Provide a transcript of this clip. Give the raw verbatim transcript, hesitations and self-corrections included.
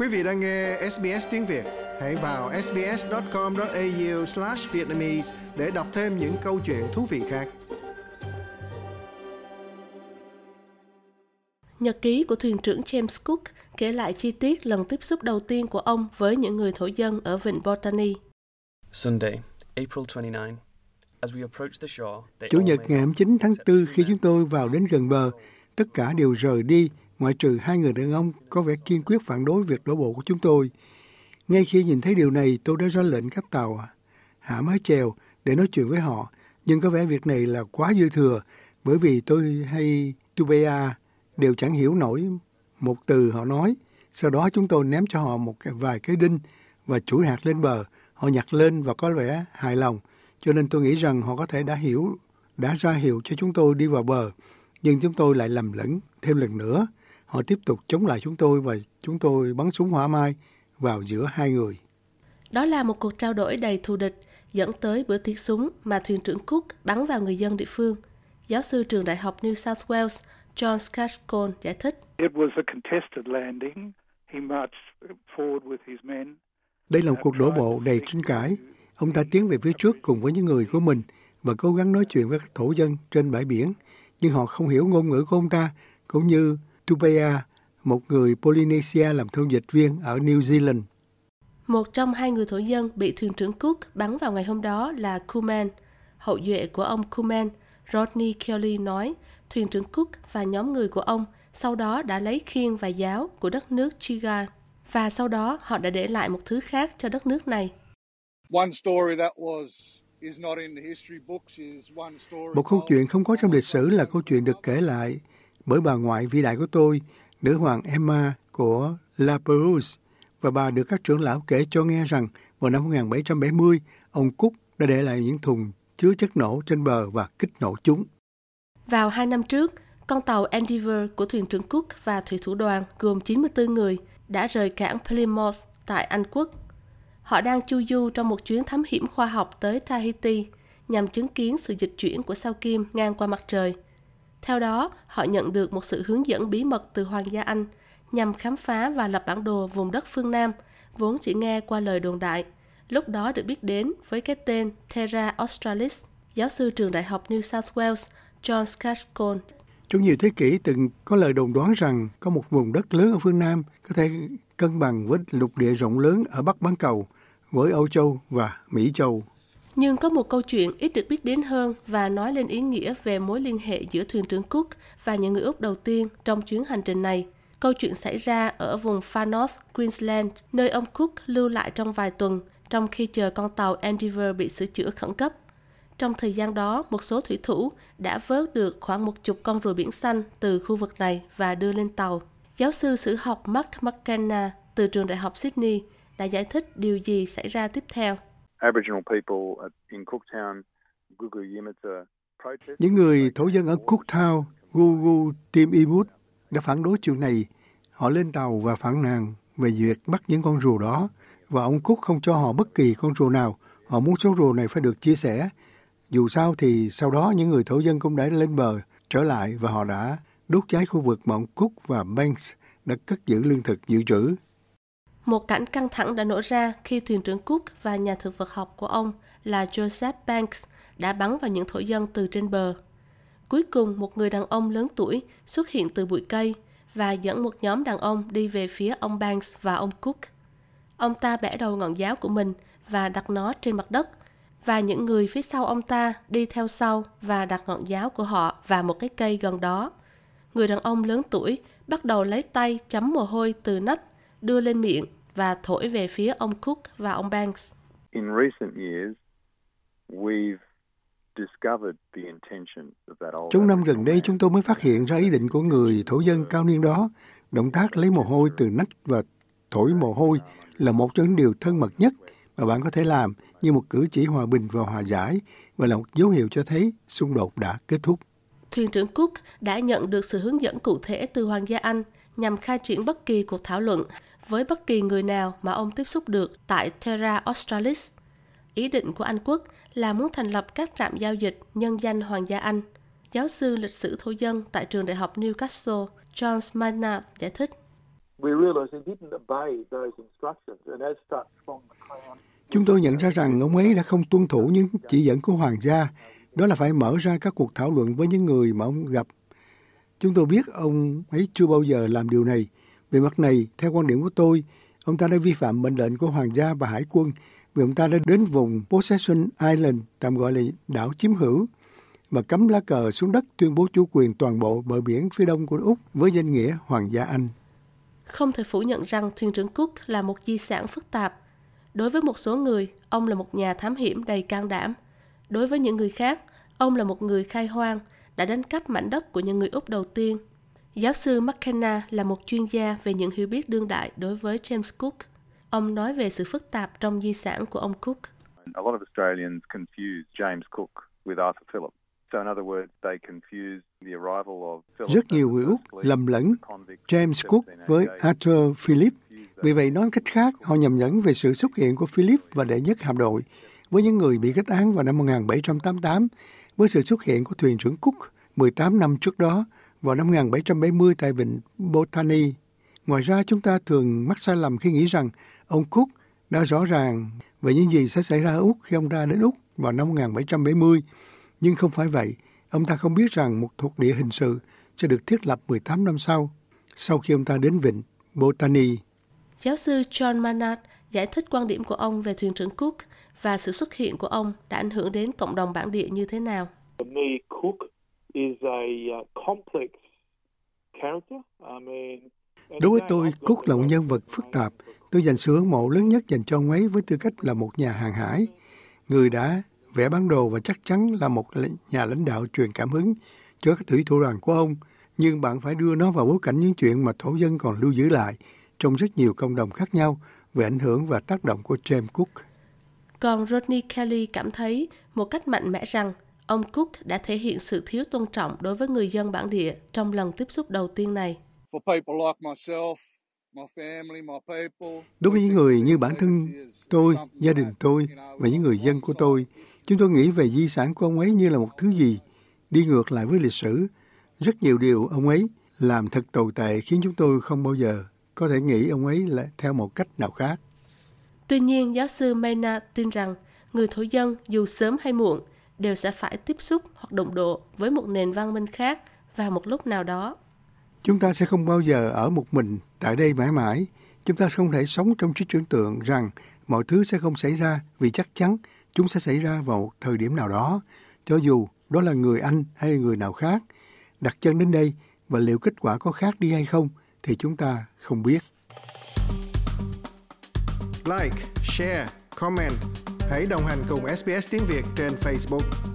Quý vị đang nghe ét bê ét tiếng Việt. Hãy vào ét bê ét chấm com chấm a u slash vietnamese để đọc thêm những câu chuyện thú vị khác. Nhật ký của thuyền trưởng James Cook kể lại chi tiết lần tiếp xúc đầu tiên của ông với những người thổ dân ở vịnh Botany. Sunday, April twenty-ninth. Chủ nhật ngày hai mươi chín tháng tư, khi chúng tôi vào đến gần bờ, tất cả đều rời đi, ngoại trừ hai người đàn ông có vẻ kiên quyết phản đối việc đổ bộ của chúng tôi. Ngay khi nhìn thấy điều này, tôi đã ra lệnh các tàu hạ mái chèo để nói chuyện với họ, nhưng có vẻ việc này là quá dư thừa, bởi vì tôi hay Tubea đều chẳng hiểu nổi một từ họ nói. Sau đó chúng tôi ném cho họ một vài cái đinh và chủi hạt lên bờ. Họ nhặt lên và có vẻ hài lòng, cho nên tôi nghĩ rằng họ có thể đã hiểu, đã ra hiệu cho chúng tôi đi vào bờ. Nhưng chúng tôi lại lầm lẫn thêm lần nữa. Họ tiếp tục chống lại chúng tôi và chúng tôi bắn súng hỏa mai vào giữa hai người. Đó là một cuộc trao đổi đầy thù địch dẫn tới bữa tiệc súng mà thuyền trưởng Cook bắn vào người dân địa phương. Giáo sư trường đại học New South Wales John Skashcone giải thích. Đây là một cuộc đổ bộ đầy tranh cãi. Ông ta tiến về phía trước cùng với những người của mình và cố gắng nói chuyện với các thổ dân trên bãi biển, nhưng họ không hiểu ngôn ngữ của ông ta, cũng như Tupea, một người Polynesia làm thông dịch viên ở New Zealand. Một trong hai người thổ dân bị thuyền trưởng Cook bắn vào ngày hôm đó là Kuman. Hậu duệ của ông Kuman, Rodney Kelly nói, thuyền trưởng Cook và nhóm người của ông sau đó đã lấy khiên và giáo của đất nước Chiga, và sau đó họ đã để lại một thứ khác cho đất nước này. Một câu chuyện không có trong lịch sử là câu chuyện được kể lại bởi bà ngoại vĩ đại của tôi, nữ hoàng Emma của La Perouse, và bà được các trưởng lão kể cho nghe rằng vào năm một nghìn bảy trăm bảy mươi, ông Cook đã để lại những thùng chứa chất nổ trên bờ và kích nổ chúng. Vào hai năm trước, con tàu Endeavour của thuyền trưởng Cook và thủy thủ đoàn gồm chín mươi tư người đã rời cảng Plymouth tại Anh Quốc. Họ đang chu du trong một chuyến thám hiểm khoa học tới Tahiti nhằm chứng kiến sự dịch chuyển của sao Kim ngang qua mặt trời. Theo đó, họ nhận được một sự hướng dẫn bí mật từ Hoàng gia Anh nhằm khám phá và lập bản đồ vùng đất phương Nam, vốn chỉ nghe qua lời đồn đại, lúc đó được biết đến với cái tên Terra Australis. Giáo sư trường đại học New South Wales John Skashcone. Trong nhiều thế kỷ từng có lời đồn đoán rằng có một vùng đất lớn ở phương Nam có thể cân bằng với lục địa rộng lớn ở Bắc bán cầu với Âu Châu và Mỹ Châu. Nhưng có một câu chuyện ít được biết đến hơn và nói lên ý nghĩa về mối liên hệ giữa thuyền trưởng Cook và những người Úc đầu tiên trong chuyến hành trình này. Câu chuyện xảy ra ở vùng Far North Queensland, nơi ông Cook lưu lại trong vài tuần trong khi chờ con tàu Endeavour bị sửa chữa khẩn cấp. Trong thời gian đó, một số thủy thủ đã vớt được khoảng một chục con rùa biển xanh từ khu vực này và đưa lên tàu. Giáo sư sử học Mark McKenna từ trường đại học Sydney đã giải thích điều gì xảy ra tiếp theo. Những người thổ dân ở Cooktown, Gugu Tim Imut đã phản đối chuyện này. Họ lên tàu và phản nàn về việc bắt những con rùa đó, và ông Cook không cho họ bất kỳ con rùa nào. Họ muốn số rùa này phải được chia sẻ. Dù sao thì sau đó những người thổ dân cũng đã lên bờ trở lại và họ đã đốt cháy khu vực mà ông Cook và Banks đã cất giữ lương thực dự trữ. Một cảnh căng thẳng đã nổ ra khi thuyền trưởng Cook và nhà thực vật học của ông là Joseph Banks đã bắn vào những thổ dân từ trên bờ. Cuối cùng, một người đàn ông lớn tuổi xuất hiện từ bụi cây và dẫn một nhóm đàn ông đi về phía ông Banks và ông Cook. Ông ta bẻ đầu ngọn giáo của mình và đặt nó trên mặt đất, và những người phía sau ông ta đi theo sau và đặt ngọn giáo của họ vào một cái cây gần đó. Người đàn ông lớn tuổi bắt đầu lấy tay chấm mồ hôi từ nách, đưa lên miệng và thổi về phía ông Cook và ông Banks. In recent years, we've discovered the intention of that old. Trong năm gần đây, chúng tôi mới phát hiện ra ý định của người thổ dân cao niên đó. Động tác lấy mồ hôi từ nách và thổi mồ hôi là một trong những điều thân mật nhất mà bạn có thể làm, như một cử chỉ hòa bình và hòa giải, và là một dấu hiệu cho thấy xung đột đã kết thúc. Thuyền trưởng Cook đã nhận được sự hướng dẫn cụ thể từ Hoàng gia Anh nhằm khai triển bất kỳ cuộc thảo luận với bất kỳ người nào mà ông tiếp xúc được tại Terra Australis. Ý định của Anh quốc là muốn thành lập các trạm giao dịch nhân danh Hoàng gia Anh. Giáo sư lịch sử thổ dân tại trường đại học Newcastle John Maynard giải thích. Chúng tôi nhận ra rằng ông ấy đã không tuân thủ những chỉ dẫn của hoàng gia, đó là phải mở ra các cuộc thảo luận với những người mà ông gặp. Chúng tôi biết ông ấy chưa bao giờ làm điều này. Về mặt này, theo quan điểm của tôi, ông ta đã vi phạm mệnh lệnh của hoàng gia và hải quân vì ông ta đã đến vùng Possession Island, tạm gọi là đảo chiếm hữu, và cắm lá cờ xuống đất tuyên bố chủ quyền toàn bộ bờ biển phía đông của Úc với danh nghĩa Hoàng gia Anh. Không thể phủ nhận rằng thuyền trưởng Cook là một di sản phức tạp. Đối với một số người, ông là một nhà thám hiểm đầy can đảm. Đối với những người khác, ông là một người khai hoang, đã đánh cắp mảnh đất của những người Úc đầu tiên. Giáo sư McKenna là một chuyên gia về những hiểu biết đương đại đối với James Cook. Ông nói về sự phức tạp trong di sản của ông Cook. A lot of Australians confuse James Cook with Arthur Phillip. So in other words, they confuse the arrival of Phillip. Rất nhiều người Úc lầm lẫn James Cook với Arthur Phillip. Vì vậy nói cách khác, họ nhầm lẫn về sự xuất hiện của Phillip và đệ nhất hạm đội với những người bị kết án vào năm một nghìn bảy trăm tám mươi tám với sự xuất hiện của thuyền trưởng Cook mười tám năm trước đó vào năm một nghìn bảy trăm bảy mươi tại vịnh Botany. Ngoài ra, chúng ta thường mắc sai lầm khi nghĩ rằng ông Cook đã rõ ràng về những gì sẽ xảy ra ở Úc khi ông ta đến Úc vào năm một nghìn bảy trăm bảy mươi. Nhưng không phải vậy. Ông ta không biết rằng một thuộc địa hình sự sẽ được thiết lập mười tám năm sau, sau khi ông ta đến vịnh Botany. Giáo sư John Maynard giải thích quan điểm của ông về thuyền trưởng Cook và sự xuất hiện của ông đã ảnh hưởng đến cộng đồng bản địa như thế nào. Đối với tôi, Cook là một nhân vật phức tạp. Tôi dành sự ngưỡng mộ lớn nhất dành cho ông ấy với tư cách là một nhà hàng hải, người đã vẽ bản đồ và chắc chắn là một nhà lãnh đạo truyền cảm hứng cho các thủy thủ đoàn của ông. Nhưng bạn phải đưa nó vào bối cảnh những chuyện mà thổ dân còn lưu giữ lại trong rất nhiều cộng đồng khác nhau về ảnh hưởng và tác động của James Cook. Còn Rodney Kelly cảm thấy một cách mạnh mẽ rằng ông Cook đã thể hiện sự thiếu tôn trọng đối với người dân bản địa trong lần tiếp xúc đầu tiên này. Đối với những người như bản thân tôi, gia đình tôi và những người dân của tôi, chúng tôi nghĩ về di sản của ông ấy như là một thứ gì đi ngược lại với lịch sử. Rất nhiều điều ông ấy làm thật tồi tệ khiến chúng tôi không bao giờ có thể nghĩ ông ấy là theo một cách nào khác. Tuy nhiên, giáo sư Maynard tin rằng người thổ dân dù sớm hay muộn đều sẽ phải tiếp xúc hoặc đụng độ với một nền văn minh khác vào một lúc nào đó. Chúng ta sẽ không bao giờ ở một mình tại đây mãi mãi. Chúng ta không thể sống trong trí tưởng tượng rằng mọi thứ sẽ không xảy ra vì chắc chắn chúng sẽ xảy ra vào một thời điểm nào đó, cho dù đó là người Anh hay người nào khác. Đặt chân đến đây và liệu kết quả có khác đi hay không thì chúng ta không biết. Like, share, comment. Hãy đồng hành cùng ét bê ét Tiếng Việt trên Facebook.